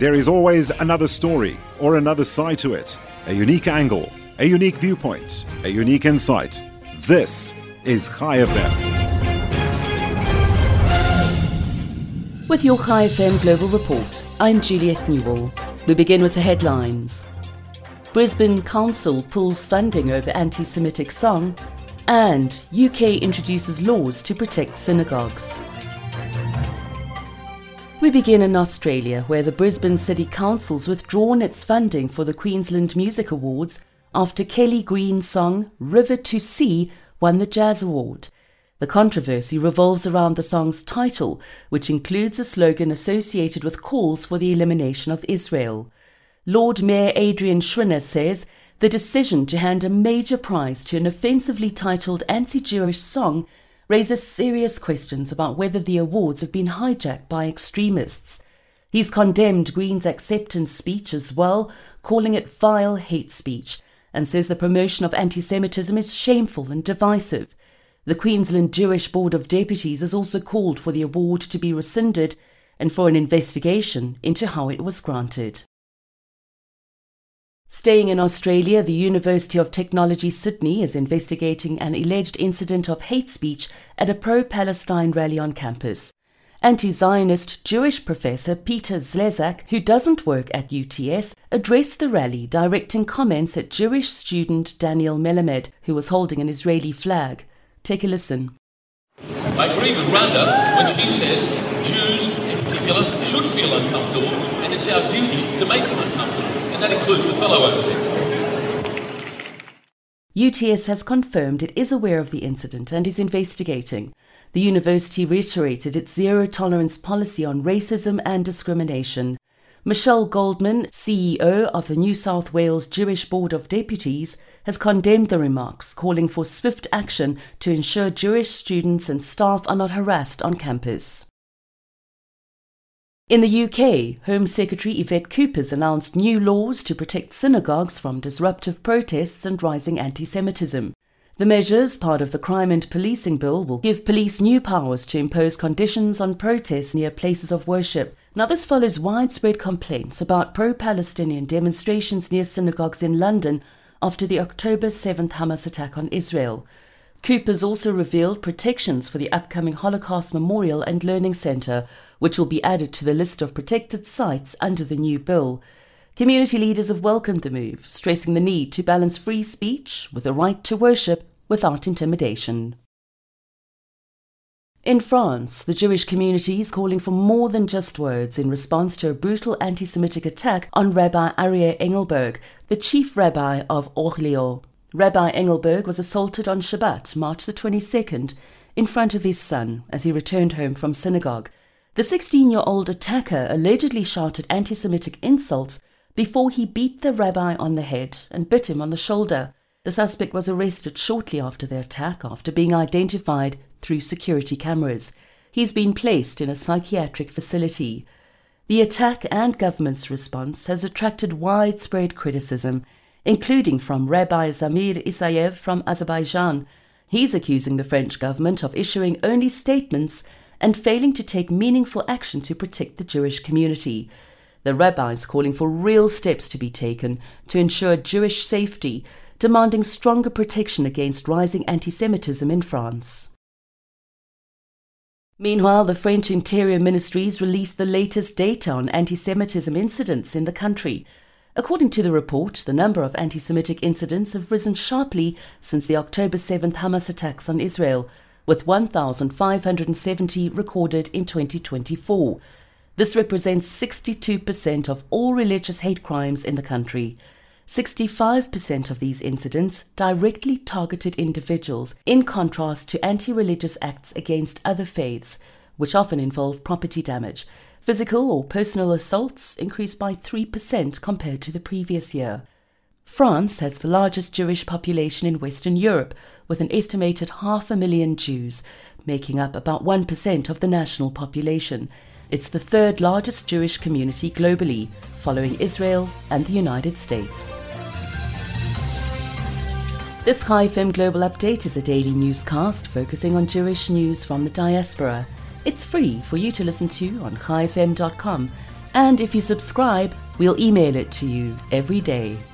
There is always another story or another side to it, a unique angle, a unique viewpoint, a unique insight. This is Chai FM. With your Chai FM Global Report, I'm Juliet Newell. We begin with the headlines. Brisbane Council pulls funding over anti-Semitic song, and UK introduces laws to protect synagogues. We begin in Australia, where the Brisbane City Council's withdrawn its funding for the Queensland Music Awards after Kelly Green's song River to Sea won the Jazz Award. The controversy revolves around the song's title, which includes a slogan associated with calls for the elimination of Israel. Lord Mayor Adrian Schrinner says the decision to hand a major prize to an offensively titled anti-Jewish song raises serious questions about whether the awards have been hijacked by extremists. He's condemned Green's acceptance speech as well, calling it vile hate speech, and says the promotion of anti-Semitism is shameful and divisive. The Queensland Jewish Board of Deputies has also called for the award to be rescinded and for an investigation into how it was granted. Staying in Australia, the University of Technology Sydney is investigating an alleged incident of hate speech at a pro-Palestine rally on campus. Anti-Zionist Jewish professor Peter Zlezak, who doesn't work at UTS, addressed the rally, directing comments at Jewish student Daniel Melamed, who was holding an Israeli flag. Take a listen. I agree with Randa when she says Jews in particular should feel uncomfortable, and it's our duty to make them uncomfortable. That includes the fellow over there. UTS has confirmed it is aware of the incident and is investigating. The university reiterated its zero-tolerance policy on racism and discrimination. Michelle Goldman, CEO of the New South Wales Jewish Board of Deputies, has condemned the remarks, calling for swift action to ensure Jewish students and staff are not harassed on campus. In the UK, Home Secretary Yvette Cooper's announced new laws to protect synagogues from disruptive protests and rising anti-Semitism. The measures, part of the Crime and Policing Bill, will give police new powers to impose conditions on protests near places of worship. Now, this follows widespread complaints about pro-Palestinian demonstrations near synagogues in London after the October 7th Hamas attack on Israel. Cooper's also revealed protections for the upcoming Holocaust Memorial and Learning Centre, which will be added to the list of protected sites under the new bill. Community leaders have welcomed the move, stressing the need to balance free speech with the right to worship without intimidation. In France, the Jewish community is calling for more than just words in response to a brutal anti-Semitic attack on Rabbi Aryeh Engelberg, the chief rabbi of Orléans. Rabbi Engelberg was assaulted on Shabbat, March the 22nd, in front of his son as he returned home from synagogue. The 16-year-old attacker allegedly shouted anti-Semitic insults before he beat the rabbi on the head and bit him on the shoulder. The suspect was arrested shortly after the attack after being identified through security cameras. He's been placed in a psychiatric facility. The attack and government's response has attracted widespread criticism, including from Rabbi Zamir Isayev from Azerbaijan. He's accusing the French government of issuing only statements and failing to take meaningful action to protect the Jewish community. The rabbi is calling for real steps to be taken to ensure Jewish safety, demanding stronger protection against rising anti-Semitism in France. Meanwhile, the French Interior Ministries released the latest data on anti-Semitism incidents in the country. According to the report, the number of anti-Semitic incidents have risen sharply since the October 7th Hamas attacks on Israel, with 1,570 recorded in 2024. This represents 62% of all religious hate crimes in the country. 65% of these incidents directly targeted individuals, in contrast to anti-religious acts against other faiths, which often involve property damage. Physical or personal assaults increased by 3% compared to the previous year. France has the largest Jewish population in Western Europe, with an estimated 500,000 Jews, making up about 1% of the national population. It's the third largest Jewish community globally, following Israel and the United States. This Chai FM Global Update is a daily newscast focusing on Jewish news from the diaspora. It's free for you to listen to on chaifm.com. And if you subscribe, we'll email it to you every day.